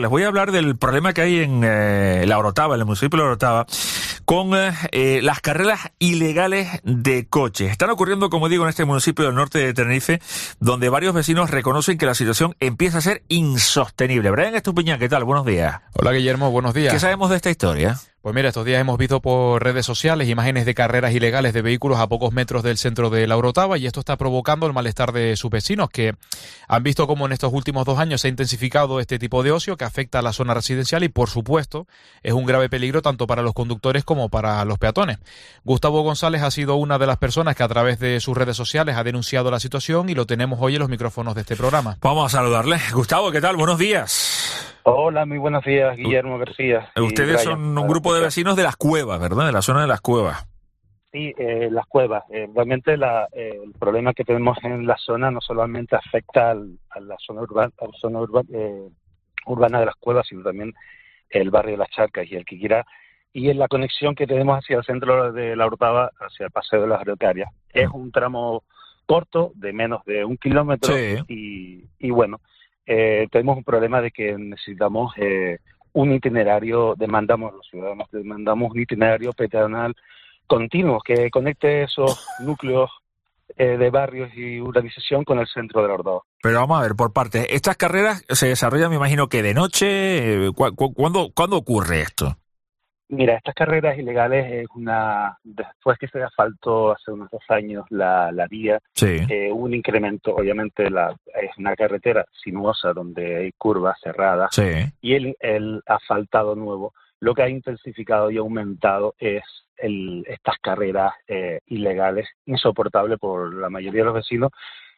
Les voy a hablar del problema que hay en La Orotava, en el municipio de La Orotava, con las carreras ilegales de coches. Están ocurriendo, como digo, en este municipio del norte de Tenerife, donde varios vecinos reconocen que la situación empieza a ser insostenible. Brian Estupiñán, ¿qué tal? Buenos días. Hola, Guillermo, buenos días. ¿Qué sabemos de esta historia? Pues mira, estos días hemos visto por redes sociales imágenes de carreras ilegales de vehículos a pocos metros del centro de La Orotava, y esto está provocando el malestar de sus vecinos, que han visto cómo en estos últimos 2 años se ha intensificado este tipo de ocio que afecta a la zona residencial y, por supuesto, es un grave peligro tanto para los conductores como para los peatones. Gustavo González ha sido una de las personas que a través de sus redes sociales ha denunciado la situación y lo tenemos hoy en los micrófonos de este programa. Vamos a saludarle. Gustavo, ¿qué tal? Buenos días. Hola, muy buenos días, Guillermo García. Ustedes son un grupo de vecinos de Las Cuevas, ¿verdad? De la zona de Las Cuevas. Sí, Las Cuevas. Realmente el problema que tenemos en la zona no solamente afecta a la zona urbana de Las Cuevas, sino también el barrio de Las Charcas y el Quiquirá, y en la conexión que tenemos hacia el centro de La Orotava, hacia el Paseo de las Araucarias. Es un tramo corto, de menos de 1 kilómetro, sí. y bueno, tenemos un problema de que necesitamos un itinerario, los ciudadanos demandamos un itinerario peatonal continuo que conecte esos núcleos de barrios y urbanización con el centro de La Orotava. Pero vamos a ver, por partes. Estas carreras se desarrollan, me imagino que de noche. ¿Cuándo ocurre esto? Mira, estas carreras ilegales después que se asfaltó hace unos 2 años la vía, sí. Hubo un incremento. Obviamente es una carretera sinuosa donde hay curvas cerradas, sí. Y el asfaltado nuevo lo que ha intensificado y aumentado es estas carreras ilegales, insoportable por la mayoría de los vecinos.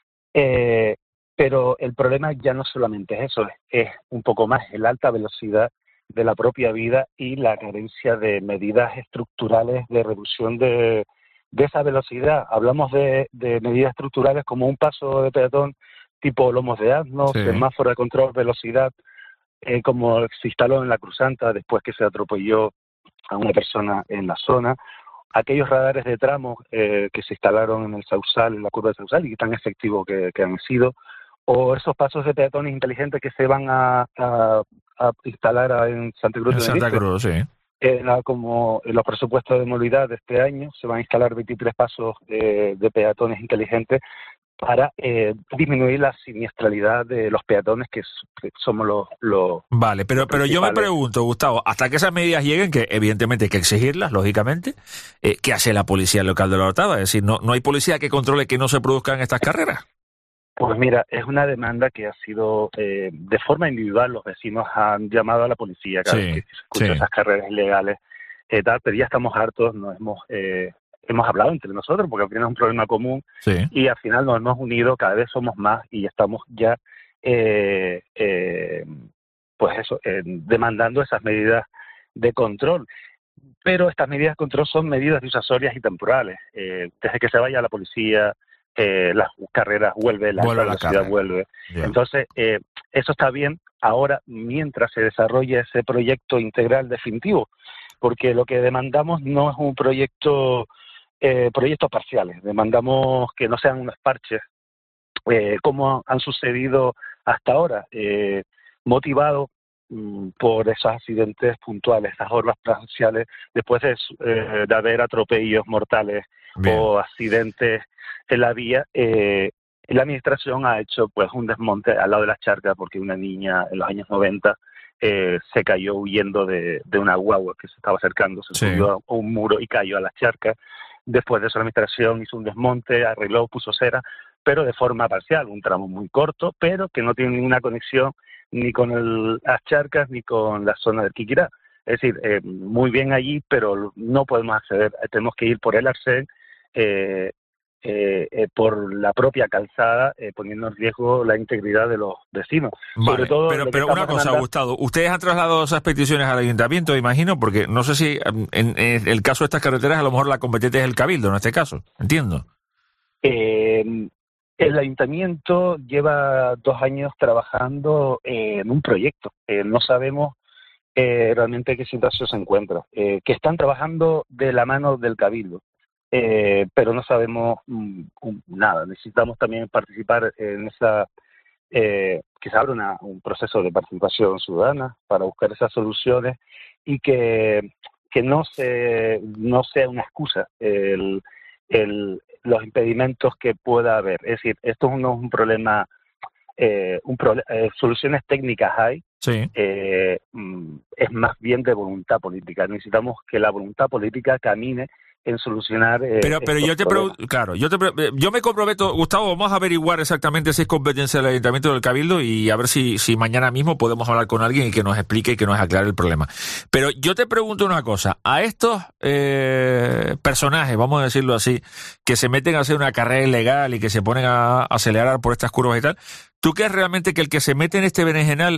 Pero el problema ya no solamente es eso, es un poco más el alta velocidad de la propia vida y la carencia de medidas estructurales de reducción de esa velocidad. Hablamos de medidas estructurales como un paso de peatón tipo lomos de asno, sí. semáforo de control velocidad, como se instaló en la Cruzanta después que se atropelló a una persona en la zona, aquellos radares de tramos que se instalaron en el Sausal, en la curva de Sausal, y tan efectivos que han sido, o esos pasos de peatones inteligentes que se van a instalar en Santa Cruz de Tenerife. Santa Cruz, sí. Como en los presupuestos de movilidad de este año se van a instalar 23 pasos de peatones inteligentes para disminuir la siniestralidad de los peatones, que somos los Vale, pero yo me pregunto, Gustavo, hasta que esas medidas lleguen, que evidentemente hay que exigirlas, lógicamente, ¿qué hace la policía local de La Orotava? Es decir, no hay policía que controle que no se produzcan estas carreras. Pues mira, es una demanda que ha sido de forma individual. Los vecinos han llamado a la policía cada vez que se escuchan esas carreras ilegales, pero ya estamos hartos, hemos hablado entre nosotros porque al final es un problema común, y al final nos hemos unido, cada vez somos más y estamos ya demandando esas medidas de control. Pero estas medidas de control son medidas disuasorias y temporales. Desde que se vaya la policía, las carreras vuelve, la velocidad vuelve. Yeah. Entonces, eso está bien ahora mientras se desarrolla ese proyecto integral definitivo, porque lo que demandamos no es un proyectos parciales, demandamos que no sean unos parches como han sucedido hasta ahora, motivados por esos accidentes puntuales, esas orbas parciales, después de haber atropellos mortales. Bien. O accidentes en la vía. La administración ha hecho pues un desmonte al lado de Las Charcas porque una niña en los años 90 se cayó huyendo de una guagua que se estaba acercando, se subió a un muro y cayó a Las Charcas. Después de eso la administración hizo un desmonte, arregló, puso cera, pero de forma parcial, un tramo muy corto, pero que no tiene ninguna conexión ni con Las Charcas ni con la zona del Quiquirá. Es decir, muy bien allí, pero no podemos acceder, tenemos que ir por el arcén, por la propia calzada, poniendo en riesgo la integridad de los vecinos. Vale, sobre todo pero una cosa, Gustavo, ustedes han trasladado esas peticiones al ayuntamiento, imagino, porque no sé si en el caso de estas carreteras a lo mejor la competente es el Cabildo en este caso, entiendo. El ayuntamiento lleva 2 años trabajando en un proyecto. No sabemos realmente qué situación se encuentra. Que están trabajando de la mano del Cabildo. Pero no sabemos nada. Necesitamos también participar en esa que se abra un proceso de participación ciudadana para buscar esas soluciones y que no sea una excusa los impedimentos que pueda haber. Es decir, esto no es un problema, soluciones técnicas hay, sí. Es más bien de voluntad política. Necesitamos que la voluntad política camine en solucionar. Pero yo te pregunto, claro, yo me comprometo, Gustavo, vamos a averiguar exactamente si es competencia del Ayuntamiento del Cabildo y a ver si mañana mismo podemos hablar con alguien y que nos explique y que nos aclare el problema. Pero yo te pregunto una cosa, a estos personajes, vamos a decirlo así, que se meten a hacer una carrera ilegal y que se ponen a acelerar por estas curvas y tal, ¿tú crees realmente que el que se mete en este berenjenal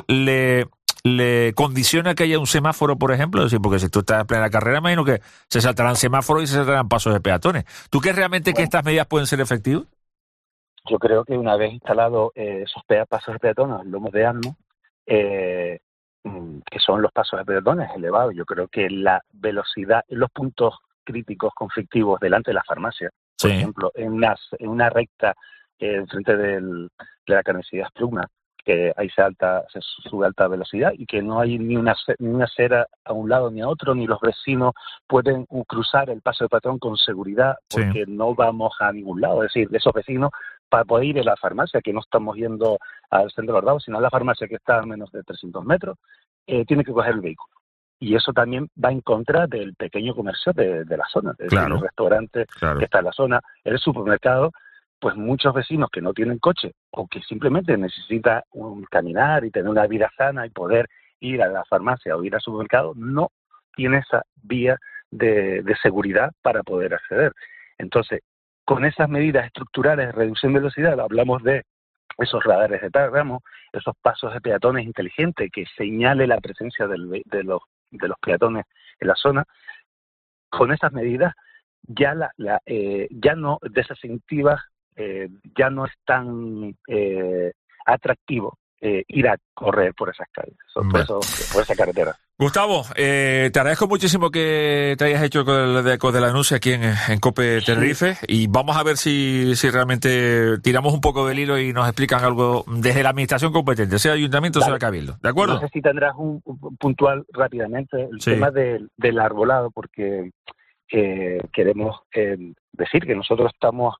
le condiciona que haya un semáforo, por ejemplo? Es decir, porque si tú estás en plena carrera, imagino que se saltarán semáforos y se saltarán pasos de peatones. ¿Tú crees realmente que estas medidas pueden ser efectivas? Yo creo que una vez instalados esos pasos de peatones, lomos de asno, que son los pasos de peatones elevados, yo creo que la velocidad, los puntos críticos conflictivos delante de la farmacia, por ejemplo, en una recta frente de la carnicería Pluma, que ahí se sube a alta velocidad y que no hay ni una acera a un lado ni a otro, ni los vecinos pueden cruzar el paso de peatón con seguridad porque no vamos a ningún lado. Es decir, esos vecinos, para poder ir a la farmacia, que no estamos yendo al centro de Ordao, sino a la farmacia que está a menos de 300 metros, tiene que coger el vehículo. Y eso también va en contra del pequeño comercio de la zona, es decir, el restaurante que está en la zona, el supermercado. Pues muchos vecinos que no tienen coche o que simplemente necesitan caminar y tener una vida sana y poder ir a la farmacia o ir al supermercado, no tienen esa vía de seguridad para poder acceder. Entonces, con esas medidas estructurales de reducción de velocidad, hablamos de esos radares de tramo, esos pasos de peatones inteligentes que señale la presencia de los peatones en la zona. Con esas medidas ya ya no desincentiva, ya no es tan atractivo ir a correr por esas calles, por esa carretera. Gustavo, te agradezco muchísimo que te hayas hecho con de la denuncia aquí en COPE Tenerife y vamos a ver si realmente tiramos un poco del hilo y nos explican algo desde la administración competente, sea Ayuntamiento o sea Cabildo. ¿De acuerdo? No sé si tendrás un puntual rápidamente el tema del arbolado, porque queremos decir que nosotros estamos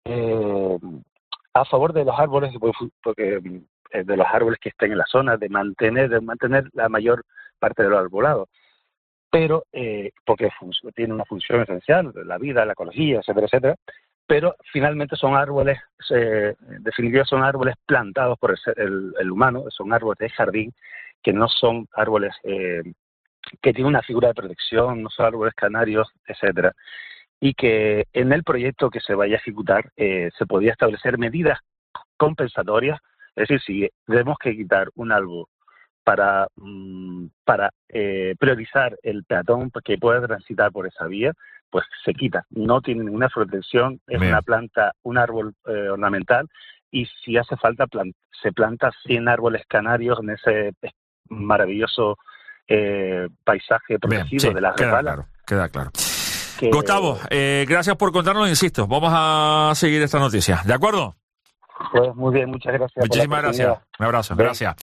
a favor de los árboles, porque de los árboles que estén en la zona, de mantener la mayor parte de los arbolados, pero porque tiene una función esencial, la vida, la ecología, etcétera, etcétera, pero finalmente son árboles, definitivamente son árboles plantados por el humano, son árboles de jardín, que no son árboles que tienen una figura de protección, no son árboles canarios, etcétera. Y que en el proyecto que se vaya a ejecutar se podía establecer medidas compensatorias, es decir, si tenemos que quitar un árbol para priorizar el peatón que pueda transitar por esa vía, pues se quita. No tiene ninguna protección, es una planta, un árbol ornamental, y si hace falta se planta 100 árboles canarios en ese maravilloso paisaje protegido de las resbalas. Queda claro. Gustavo, gracias por contarnos, insisto, vamos a seguir esta noticia, ¿de acuerdo? Pues muy bien, muchas gracias. Muchísimas gracias, un abrazo, gracias.